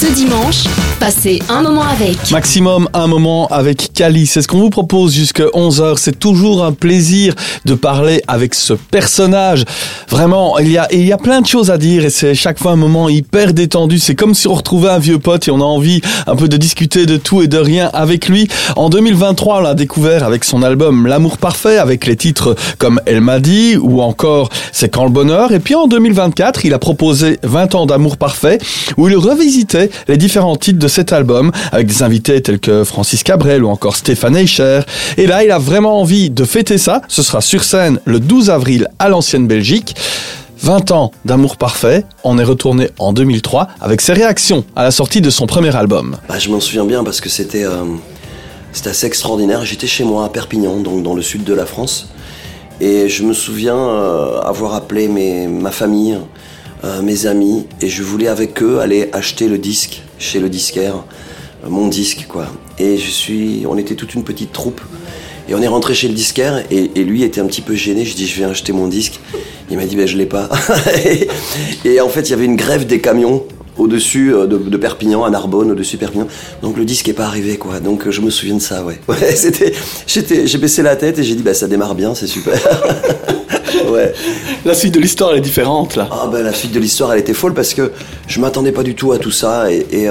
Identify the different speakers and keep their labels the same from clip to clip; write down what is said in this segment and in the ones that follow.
Speaker 1: Ce dimanche, passez un moment avec.
Speaker 2: Maximum un moment avec Kali, c'est ce qu'on vous propose jusqu'à 11h. C'est toujours un plaisir de parler avec ce personnage. Vraiment, il y a plein de choses à dire et c'est chaque fois un moment hyper détendu. C'est comme si on retrouvait un vieux pote et on a envie un peu de discuter de tout et de rien avec lui. En 2023, on l'a découvert avec son album L'amour parfait, avec les titres comme Elle m'a dit ou encore C'est quand le bonheur. Et puis en 2024, il a proposé 20 ans d'amour parfait où il revisitait les différents titres de cet album avec des invités tels que Francis Cabrel ou encore Stéphane Eicher. Et là, il a vraiment envie de fêter ça. Ce sera sur scène le 12 avril à l'Ancienne Belgique. 20 ans d'amour parfait. On est retourné en 2003 avec ses réactions à la sortie de son premier album.
Speaker 3: Je m'en souviens bien parce que c'était assez extraordinaire. J'étais chez moi à Perpignan, donc dans le sud de la France. Et je me souviens avoir appelé ma famille, mes amis, et je voulais avec eux aller acheter le disque chez le disquaire, mon disque quoi. Et on était toute une petite troupe, et on est rentré chez le disquaire, et lui était un petit peu gêné. Je dis je viens acheter mon disque. Il m'a dit je l'ai pas. et en fait il y avait une grève des camions au-dessus de Perpignan, à Narbonne, au-dessus de Perpignan. Donc le disque est pas arrivé quoi. Donc je me souviens de ça ouais. J'ai baissé la tête et j'ai dit ça démarre bien, c'est super. Ouais.
Speaker 2: La suite de l'histoire elle est différente là.
Speaker 3: La suite de l'histoire elle était folle parce que je m'attendais pas du tout à tout ça et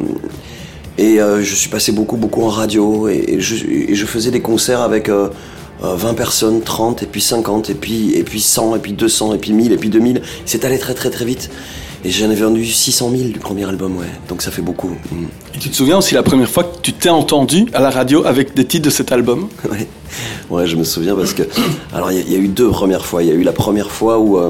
Speaker 3: je suis passé beaucoup en radio et je faisais des concerts avec 20 personnes, 30 et puis 50 et puis 100 et puis 200 et puis 1000 et puis 2000. C'est allé très très très vite. Et j'en ai vendu 600 000 du premier album, ouais. Donc ça fait beaucoup.
Speaker 2: Et tu te souviens aussi la première fois que tu t'es entendu à la radio avec des titres de cet album ?
Speaker 3: Ouais, je me souviens parce que... Alors, il y a eu deux premières fois. Il y a eu la première fois où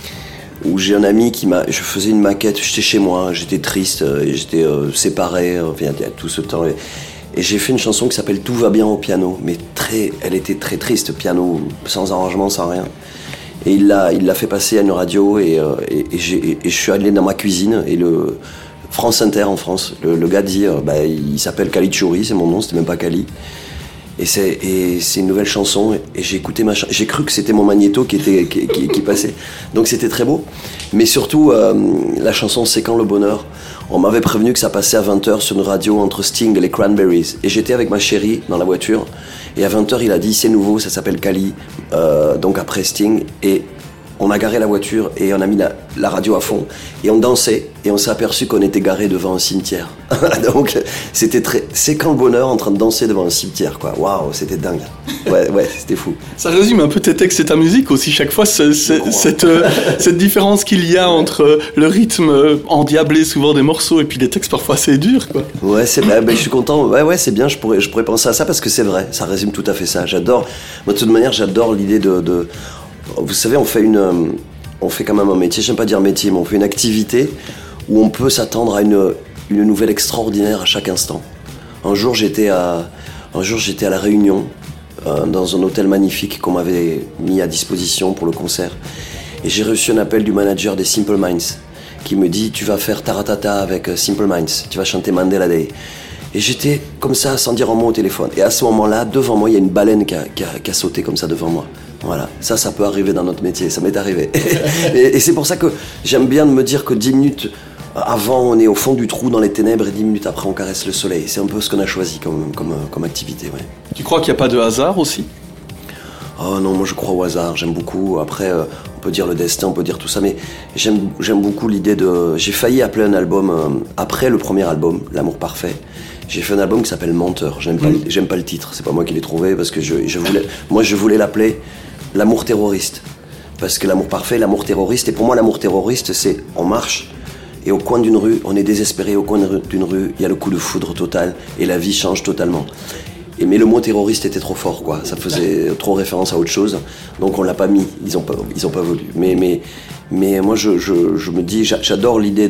Speaker 3: j'ai un ami je faisais une maquette, j'étais chez moi, j'étais triste, et j'étais séparé, il y a tout ce temps. Et j'ai fait une chanson qui s'appelle Tout va bien au piano. Mais elle était très triste, piano, sans arrangement, sans rien. Et il l'a fait passer à une radio et je suis allé dans ma cuisine et le France Inter en France, le gars dit il s'appelle Kali Tchouri, c'est mon nom, c'était même pas Kali. Et c'est une nouvelle chanson et j'ai écouté j'ai cru que c'était mon magnéto qui passait. Donc c'était très beau. Mais surtout la chanson C'est quand le bonheur. On m'avait prévenu que ça passait à 20h sur une radio entre Sting et les Cranberries. Et j'étais avec ma chérie dans la voiture. Et à 20h, il a dit c'est nouveau, ça s'appelle Kali. Donc après Sting. Et on a garé la voiture et on a mis la radio à fond. Et on dansait et on s'est aperçu qu'on était garé devant un cimetière. Donc c'est quand le bonheur en train de danser devant un cimetière quoi. Waouh, c'était dingue. Ouais, c'était fou.
Speaker 2: Ça résume un peu tes textes et ta musique aussi. Chaque fois, cette différence qu'il y a entre le rythme endiablé souvent des morceaux et puis des textes parfois assez durs quoi.
Speaker 3: Ouais, je suis content. Ouais, c'est bien. Je pourrais penser à ça parce que c'est vrai. Ça résume tout à fait ça. J'adore. Moi, de toute manière, j'adore l'idée de vous savez, on fait quand même un métier, j'aime pas dire métier, mais on fait une activité où on peut s'attendre à une nouvelle extraordinaire à chaque instant. Un jour, j'étais à La Réunion, dans un hôtel magnifique qu'on m'avait mis à disposition pour le concert. Et j'ai reçu un appel du manager des Simple Minds qui me dit « Tu vas faire Taratata avec Simple Minds, tu vas chanter Mandela Day ». Et j'étais comme ça, sans dire un mot au téléphone. Et à ce moment-là, devant moi, il y a une baleine qui a sauté comme ça devant moi. Voilà, ça peut arriver dans notre métier, ça m'est arrivé. et c'est pour ça que j'aime bien de me dire que 10 minutes avant, on est au fond du trou dans les ténèbres et 10 minutes après, on caresse le soleil. C'est un peu ce qu'on a choisi comme activité, ouais.
Speaker 2: Tu crois qu'il n'y a pas de hasard aussi ?
Speaker 3: Oh non, moi je crois au hasard, j'aime beaucoup. Après, on peut dire le destin, on peut dire tout ça, mais j'aime beaucoup l'idée de... J'ai failli appeler un album, après le premier album, L'amour parfait, j'ai fait un album qui s'appelle Menteur. J'aime pas le titre, c'est pas moi qui l'ai trouvé, parce que je voulais l'appeler L'amour terroriste. Parce que l'amour parfait, l'amour terroriste, et pour moi l'amour terroriste, c'est on marche, et au coin d'une rue, on est désespéré, au coin d'une rue, il y a le coup de foudre total, et la vie change totalement. Mais le mot terroriste était trop fort, quoi. Ça faisait trop référence à autre chose, donc on l'a pas mis. Ils ont pas voulu. Mais moi, je me dis, j'adore l'idée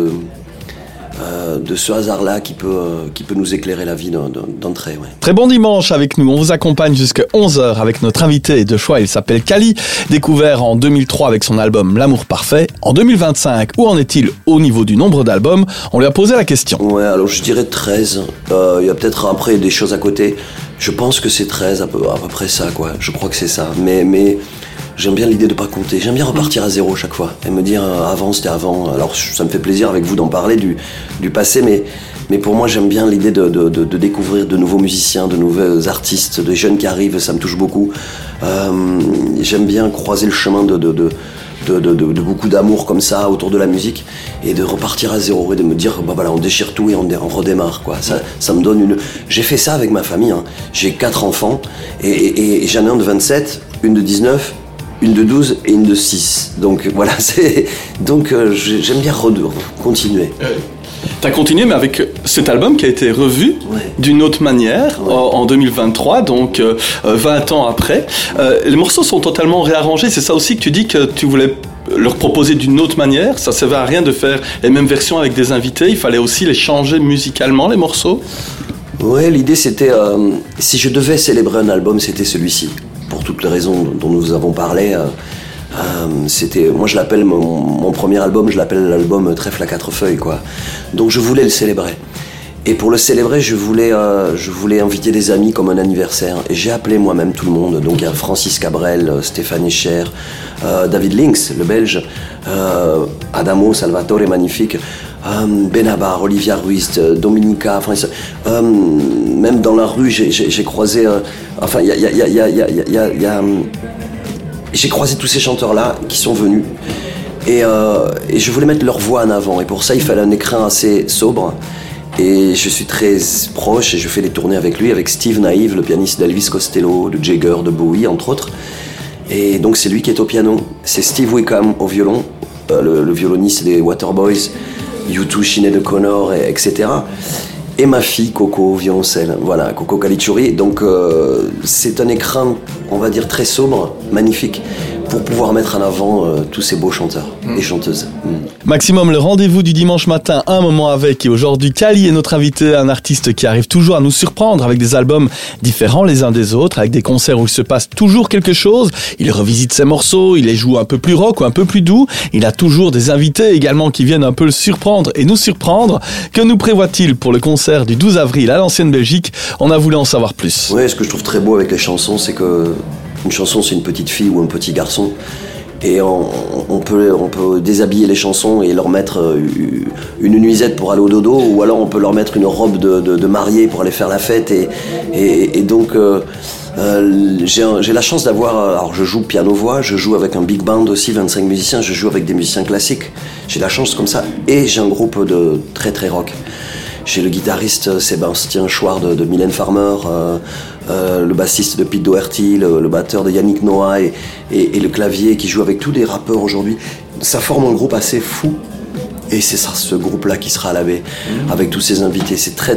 Speaker 3: de ce hasard-là qui peut nous éclairer la vie d'entrée. Ouais.
Speaker 2: Très bon dimanche avec nous. On vous accompagne jusqu'à 11h avec notre invité de choix. Il s'appelle Kali, découvert en 2003 avec son album L'amour parfait. En 2025, où en est-il au niveau du nombre d'albums ? On lui a posé la question.
Speaker 3: Ouais, alors je dirais 13. Il y a peut-être après des choses à côté. Je pense que c'est 13, à peu près ça, quoi. Je crois que c'est ça. Mais j'aime bien l'idée de pas compter. J'aime bien repartir à zéro chaque fois et me dire avant c'était avant. Alors ça me fait plaisir avec vous d'en parler du passé, mais pour moi j'aime bien l'idée de découvrir de nouveaux musiciens, de nouveaux artistes, des jeunes qui arrivent. Ça me touche beaucoup. J'aime bien croiser le chemin de beaucoup d'amour comme ça autour de la musique et de repartir à zéro et de me dire bah voilà, on déchire tout et on redémarre quoi. Ça me donne j'ai fait ça avec ma famille hein. J'ai 4 enfants et j'en ai un de 27, une de 19, une de 12 et une de 6. Donc voilà, j'aime bien continuer.
Speaker 2: T'as continué, mais avec cet album qui a été revu d'une autre manière en 2023, donc 20 ans après. Les morceaux sont totalement réarrangés. C'est ça aussi que tu dis que tu voulais leur proposer d'une autre manière. Ça ne servait à rien de faire les mêmes versions avec des invités. Il fallait aussi les changer musicalement, les morceaux.
Speaker 3: Ouais, l'idée c'était, si je devais célébrer un album, c'était celui-ci. Pour toutes les raisons dont nous avons parlé. Moi je l'appelle mon premier album, je l'appelle l'album Trèfle à 4 feuilles quoi. Donc je voulais le célébrer. Et pour le célébrer, je voulais inviter des amis comme un anniversaire. Et j'ai appelé moi-même tout le monde. Donc il y a Francis Cabrel, Stéphane Escher, David Links, le Belge, Adamo Salvatore, magnifique, Benabar, Olivia Ruiz, Dominica. Même dans la rue, j'ai croisé. J'ai croisé tous ces chanteurs-là qui sont venus et je voulais mettre leur voix en avant et pour ça il fallait un écrin assez sobre et je suis très proche et je fais des tournées avec lui, avec Steve Naive, le pianiste d'Elvis Costello, de Jagger, de Bowie entre autres, et donc c'est lui qui est au piano, c'est Steve Wickham au violon, le violoniste des Waterboys, U2, Sinéad O'Connor, etc. Et ma fille Coco, violoncelle, voilà, Coco Caligiuri. Donc c'est un écrin, on va dire, très sobre, magnifique, pour pouvoir mettre en avant tous ces beaux chanteurs et chanteuses.
Speaker 2: Maximum, le rendez-vous du dimanche matin, un moment avec. Et aujourd'hui, Kali est notre invité, un artiste qui arrive toujours à nous surprendre avec des albums différents les uns des autres, avec des concerts où il se passe toujours quelque chose. Il revisite ses morceaux, il les joue un peu plus rock ou un peu plus doux. Il a toujours des invités également qui viennent un peu le surprendre et nous surprendre. Que nous prévoit-il pour le concert du 12 avril à l'Ancienne Belgique? On a voulu en savoir plus.
Speaker 3: Oui, ce que je trouve très beau avec les chansons, c'est que une chanson, c'est une petite fille ou un petit garçon. Et on peut déshabiller les chansons et leur mettre une nuisette pour aller au dodo, ou alors on peut leur mettre une robe de mariée pour aller faire la fête. Et donc, j'ai la chance d'avoir... Alors, je joue piano-voix, je joue avec un big band aussi, 25 musiciens, je joue avec des musiciens classiques. J'ai la chance comme ça. Et j'ai un groupe de très très rock. J'ai le guitariste Sébastien Chouard de Mylène Farmer, le bassiste de Pete Doherty, le batteur de Yannick Noah et le clavier qui joue avec tous les rappeurs aujourd'hui. Ça forme un groupe assez fou. Et c'est ça, ce groupe-là qui sera à la baie, avec tous ces invités. C'est très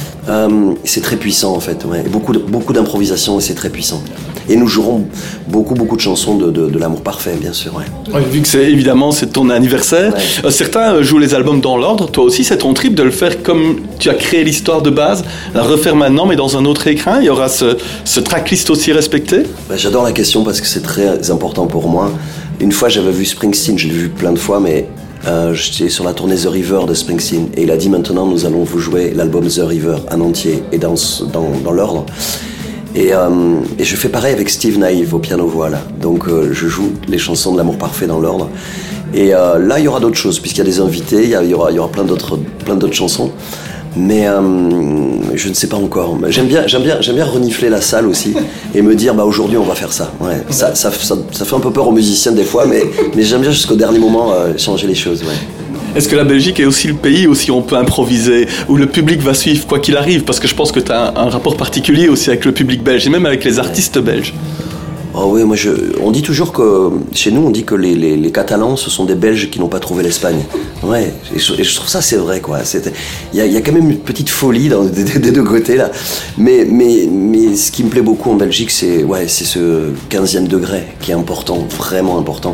Speaker 3: puissant en fait. Ouais. Et beaucoup d'improvisation et c'est très puissant. Et nous jouerons beaucoup de chansons de l'amour parfait, bien sûr. Ouais.
Speaker 2: Oui, vu que c'est ton anniversaire, certains jouent les albums dans l'ordre. Toi aussi, c'est ton trip de le faire comme tu as créé l'histoire de base, la refaire maintenant, mais dans un autre écrin. Il y aura ce tracklist aussi respecté.
Speaker 3: J'adore la question parce que c'est très important pour moi. Une fois, j'avais vu Springsteen, je l'ai vu plein de fois, mais j'étais sur la tournée The River de Springsteen et il a dit maintenant nous allons vous jouer l'album The River en entier et dans l'ordre. Et je fais pareil avec Steve Naive au piano-voix là. Donc je joue les chansons de l'amour parfait dans l'ordre. Et là il y aura d'autres choses puisqu'il y a des invités, il y aura plein d'autres chansons. Mais je ne sais pas encore. J'aime bien renifler la salle aussi et me dire aujourd'hui on va faire ça. Ouais, ça fait un peu peur aux musiciens des fois, mais j'aime bien jusqu'au dernier moment changer les choses. Ouais.
Speaker 2: Est-ce que la Belgique est aussi le pays où on peut improviser, où le public va suivre quoi qu'il arrive? Parce que je pense que tu as un rapport particulier aussi avec le public belge et même avec les artistes belges.
Speaker 3: Oh oui, on dit toujours que, chez nous, on dit que les Catalans, ce sont des Belges qui n'ont pas trouvé l'Espagne. Ouais, et je trouve ça, c'est vrai, quoi. Il y a quand même une petite folie des deux côtés, là. Mais ce qui me plaît beaucoup en Belgique, c'est ce 15e degré qui est important, vraiment important.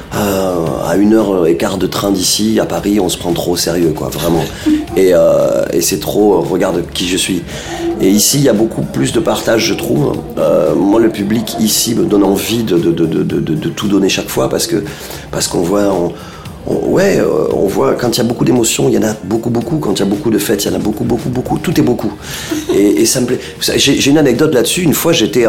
Speaker 3: À 1h15 de train d'ici, à Paris, on se prend trop au sérieux, quoi, vraiment. Et c'est trop, regarde qui je suis. Et ici, il y a beaucoup plus de partage, je trouve. Moi, le public ici me donne envie de tout donner chaque fois parce qu'on voit, on voit quand il y a beaucoup d'émotions, il y en a beaucoup. Quand il y a beaucoup de fêtes, il y en a beaucoup. Tout est beaucoup. Et ça me plaît. J'ai une anecdote là-dessus. Une fois, j'ai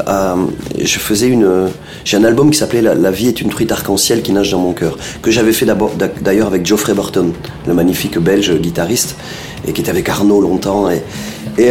Speaker 3: un album qui s'appelait La vie est une truite arc-en-ciel qui nage dans mon cœur, que j'avais fait d'ailleurs avec Geoffrey Burton, le magnifique belge guitariste, et qui était avec Arnaud longtemps. Et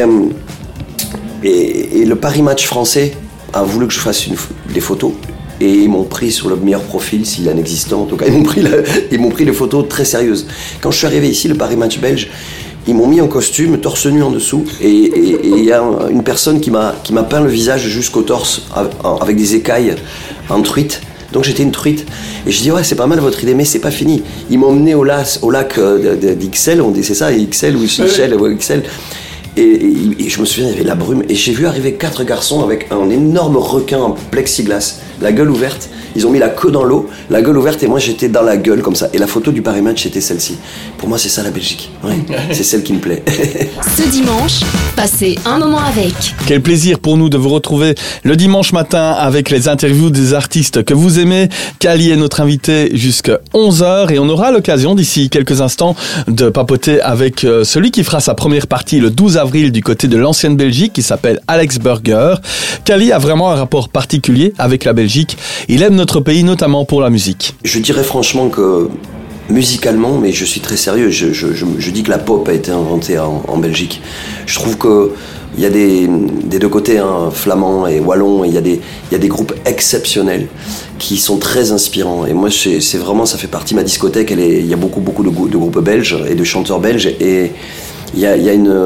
Speaker 3: le Paris Match français a voulu que je fasse des photos. Et ils m'ont pris sur le meilleur profil, s'il en existait en tout cas. Ils m'ont pris les photos très sérieuses. Quand je suis arrivé ici, le Paris Match belge, ils m'ont mis en costume, torse nu en dessous. Et il y a une personne qui m'a peint le visage jusqu'au torse avec des écailles en truite. Donc j'étais une truite. Et je dis ouais, c'est pas mal votre idée, mais c'est pas fini. Ils m'ont emmené au lac d'Ixelles, on dit c'est ça, Ixelles ou Ixelles. Et je me souviens, il y avait la brume. Et j'ai vu arriver 4 garçons avec un énorme requin en plexiglas, la gueule ouverte. Ils ont mis la queue dans l'eau, la gueule ouverte, et moi j'étais dans la gueule comme ça. Et la photo du Paris Match, c'était celle-ci. Pour moi, c'est ça la Belgique. Ouais, c'est celle qui me plaît.
Speaker 1: Ce dimanche, passez un moment avec.
Speaker 2: Quel plaisir pour nous de vous retrouver le dimanche matin avec les interviews des artistes que vous aimez. Kali est notre invité jusqu'à 11h et on aura l'occasion d'ici quelques instants de papoter avec celui qui fera sa première partie le 12 avril du côté de l'ancienne Belgique, qui s'appelle Alex Burger. Kali a vraiment un rapport particulier avec la Belgique. Il aime notre pays, notamment pour la musique.
Speaker 3: Je dirais franchement que musicalement, mais je suis très sérieux, je dis que la pop a été inventée en Belgique. Je trouve que il y a des deux côtés, flamands et wallons, et il y a des groupes exceptionnels qui sont très inspirants. Et moi, c'est vraiment, ça fait partie de ma discothèque. Il y a beaucoup de groupes belges et de chanteurs belges, et il y a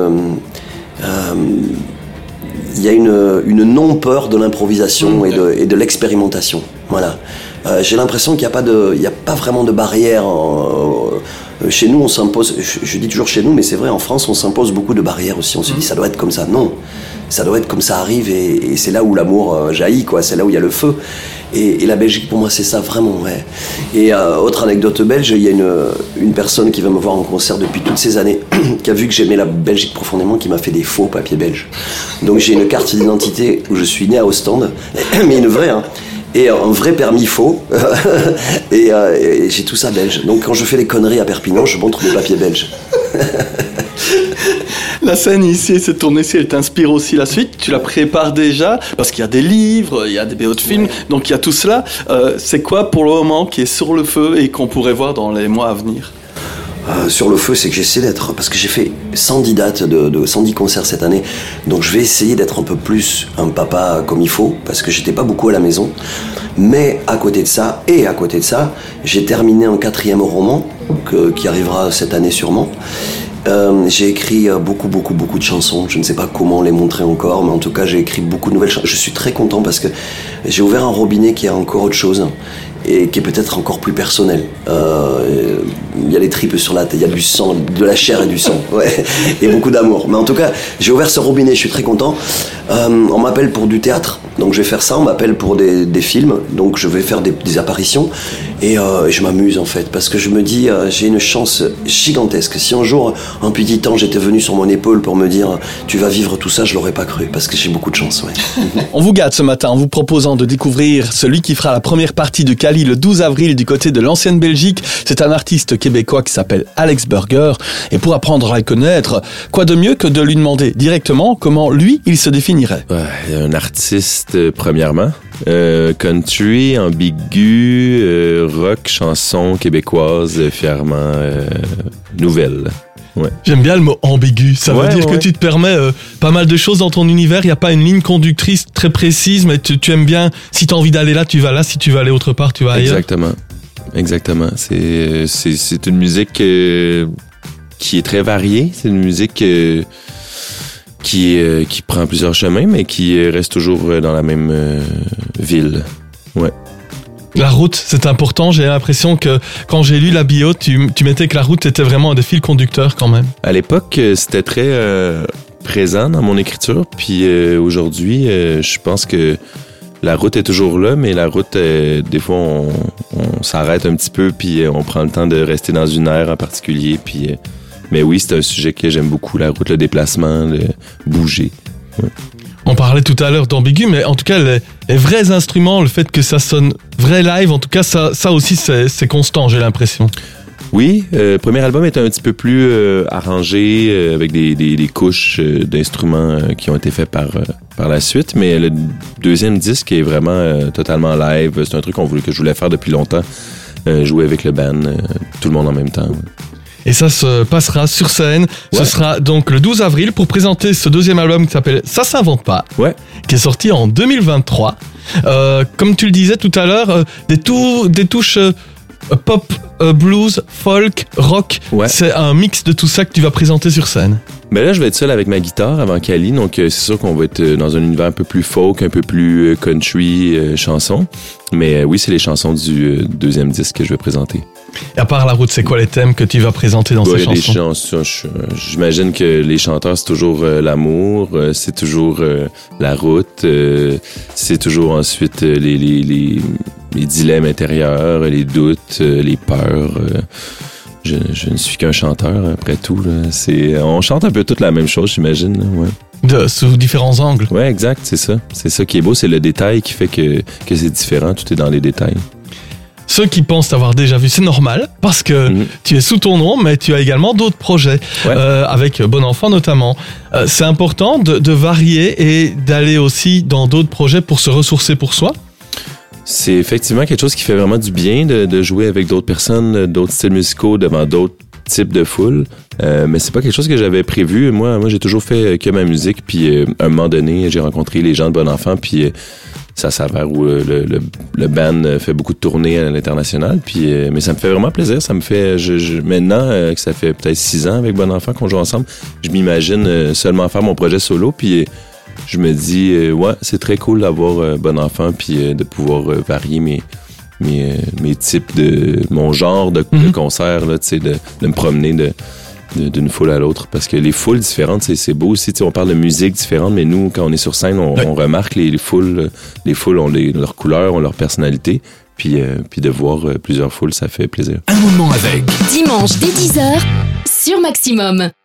Speaker 3: une non-peur de l'improvisation et de l'expérimentation. Voilà. J'ai l'impression qu'il n'y a pas vraiment de barrière. Chez nous, on s'impose, je dis toujours chez nous, mais c'est vrai, en France, on s'impose beaucoup de barrières aussi. On se dit, ça doit être comme ça. Non, ça doit être comme ça arrive, et c'est là où l'amour jaillit, quoi. C'est là où il y a le feu. Et la Belgique, pour moi, c'est ça, vraiment, ouais. Et autre anecdote belge, il y a une personne qui va me voir en concert depuis toutes ces années, qui a vu que j'aimais la Belgique profondément, qui m'a fait des faux papiers belges. Donc j'ai une carte d'identité où je suis né à Ostende, mais une vraie, et un vrai permis faux, et j'ai tout ça belge. Donc quand je fais des conneries à Perpignan, je montre mes papiers belges.
Speaker 2: La scène ici, cette tournée-ci, elle t'inspire aussi la suite. Tu la prépares déjà, parce qu'il y a des livres, il y a des BO de films, donc il y a tout cela. C'est quoi pour le moment qui est sur le feu et qu'on pourrait voir dans les mois à venir ?
Speaker 3: Sur le feu, c'est que j'essaie d'être, parce que j'ai fait 110 dates de 110 concerts cette année, donc je vais essayer d'être un peu plus un papa comme il faut, parce que j'étais pas beaucoup à la maison. Mais à côté de ça, j'ai terminé un 4e roman qui arrivera cette année sûrement. J'ai écrit beaucoup de chansons. Je ne sais pas comment les montrer encore, mais en tout cas j'ai écrit beaucoup de nouvelles chansons. Je suis très content parce que j'ai ouvert un robinet qui a encore autre chose et qui est peut-être encore plus personnel. Il y a les tripes sur la tête, il y a du sang, de la chair et du sang, ouais, et beaucoup d'amour. Mais en tout cas, j'ai ouvert ce robinet, je suis très content. On m'appelle pour du théâtre, donc je vais faire ça. On m'appelle pour des films, donc je vais faire des apparitions. Et je m'amuse en fait, parce que je me dis, j'ai une chance gigantesque. Si un jour, un petit ange était venu sur mon épaule pour me dire tu vas vivre tout ça, je l'aurais pas cru, parce que j'ai beaucoup de chance, ouais.
Speaker 2: On vous gâte ce matin en vous proposant de découvrir celui qui fera la première partie de Kali le 12 avril du côté de l'ancienne Belgique. C'est un artiste québécois qui s'appelle Alex Burger. Et pour apprendre à le connaître, quoi de mieux que de lui demander directement comment lui, il se définirait.
Speaker 4: Un artiste, premièrement. Country, ambigu, rock, chanson québécoise, fièrement nouvelle. Ouais.
Speaker 5: J'aime bien le mot ambigu. Ça veut dire que tu te permets pas mal de choses dans ton univers. Il n'y a pas une ligne conductrice très précise, mais tu aimes bien. Si tu as envie d'aller là, tu vas là. Si tu veux aller autre part, tu vas ailleurs.
Speaker 4: Exactement. C'est une musique qui est très variée. C'est une musique qui prend plusieurs chemins, mais qui reste toujours dans la même ville. Ouais.
Speaker 5: La route, c'est important. J'ai l'impression que quand j'ai lu la bio, tu mettais que la route était vraiment un des fils conducteurs quand même.
Speaker 4: À l'époque, c'était très présent dans mon écriture. Puis aujourd'hui, je pense que la route est toujours là, mais la route, des fois, on s'arrête un petit peu, puis on prend le temps de rester dans une aire en particulier. Puis, mais oui, c'est un sujet que j'aime beaucoup, la route, le déplacement, le bouger. Ouais.
Speaker 5: On parlait tout à l'heure d'ambigu, mais en tout cas, les vrais instruments, le fait que ça sonne vrai live, en tout cas, ça aussi, c'est constant, j'ai l'impression.
Speaker 4: Oui, le premier album était un petit peu plus arrangé, avec des couches d'instruments qui ont été faits par la suite, mais le deuxième disque est vraiment totalement live. C'est un truc que je voulais faire depuis longtemps, jouer avec le band, tout le monde en même temps.
Speaker 5: Et ça se passera sur scène. Ouais. Ce sera donc le 12 avril pour présenter ce deuxième album qui s'appelle Ça s'invente pas, qui est sorti en 2023. Comme tu le disais tout à l'heure, des touches pop, blues, folk, rock. Ouais. C'est un mix de tout ça que tu vas présenter sur scène.
Speaker 4: Ben là, je vais être seul avec ma guitare avant Cali, donc c'est sûr qu'on va être dans un univers un peu plus folk, un peu plus country, chansons. Mais oui, c'est les chansons du deuxième disque que je vais présenter.
Speaker 5: Et à part la route, c'est quoi les thèmes que tu vas présenter dans ces chansons?
Speaker 4: J'imagine que les chanteurs, c'est toujours l'amour, c'est toujours la route, c'est toujours ensuite les dilemmes intérieurs, les doutes, les peurs. Je ne suis qu'un chanteur, après tout. Là. On chante un peu toute la même chose, j'imagine. Là, ouais.
Speaker 5: Sous différents angles.
Speaker 4: Oui, exact, c'est ça. C'est ça qui est beau, c'est le détail qui fait que c'est différent, tout est dans les détails.
Speaker 5: Ceux qui pensent t'avoir déjà vu, c'est normal, parce que tu es sous ton nom, mais tu as également d'autres projets, avec Bon Enfant notamment. C'est important de varier et d'aller aussi dans d'autres projets pour se ressourcer pour soi.
Speaker 4: C'est effectivement quelque chose qui fait vraiment du bien de jouer avec d'autres personnes, d'autres styles musicaux, devant d'autres types de foules. Mais c'est pas quelque chose que j'avais prévu. Moi, j'ai toujours fait que ma musique, puis à un moment donné, j'ai rencontré les gens de Bon Enfant, puis ça s'avère où le band fait beaucoup de tournées à l'international, puis mais ça me fait vraiment plaisir. Ça me fait maintenant que ça fait peut-être 6 ans avec Bon Enfant qu'on joue ensemble, je m'imagine seulement faire mon projet solo, puis je me dis c'est très cool d'avoir Bon Enfant, puis de pouvoir varier mes types mon genre de concert là, tu sais, de me promener d'une foule à l'autre, parce que les foules différentes, c'est beau aussi. On parle de musique différente, mais nous, quand on est sur scène, on remarque les foules. Les foules ont leurs couleurs, ont leur personnalité. Puis de voir plusieurs foules, ça fait plaisir.
Speaker 1: Un moment avec. Dimanche dès 10h sur Maximum.